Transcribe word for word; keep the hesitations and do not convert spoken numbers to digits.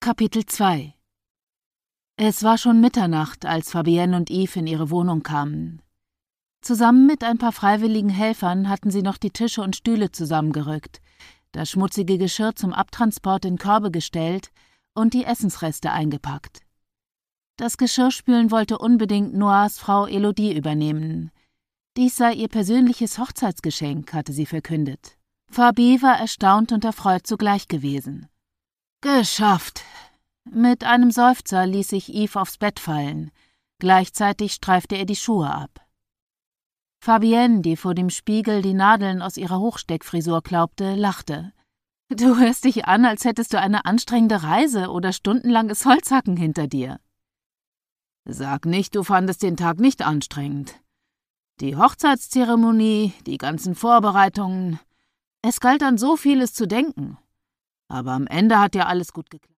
Kapitel zwei. Es war schon Mitternacht, als Fabienne und Yves in ihre Wohnung kamen. Zusammen mit ein paar freiwilligen Helfern hatten sie noch die Tische und Stühle zusammengerückt, das schmutzige Geschirr zum Abtransport in Körbe gestellt und die Essensreste eingepackt. Das Geschirrspülen wollte unbedingt Noahs Frau Elodie übernehmen. Dies sei ihr persönliches Hochzeitsgeschenk, hatte sie verkündet. Fabi war erstaunt und erfreut zugleich gewesen. »Geschafft!« Mit einem Seufzer ließ sich Yves aufs Bett fallen. Gleichzeitig streifte er die Schuhe ab. Fabienne, die vor dem Spiegel die Nadeln aus ihrer Hochsteckfrisur klaubte, lachte. »Du hörst dich an, als hättest du eine anstrengende Reise oder stundenlanges Holzhacken hinter dir.« »Sag nicht, du fandest den Tag nicht anstrengend. Die Hochzeitszeremonie, die ganzen Vorbereitungen. Es galt an so vieles zu denken. Aber am Ende hat ja alles gut geklappt.«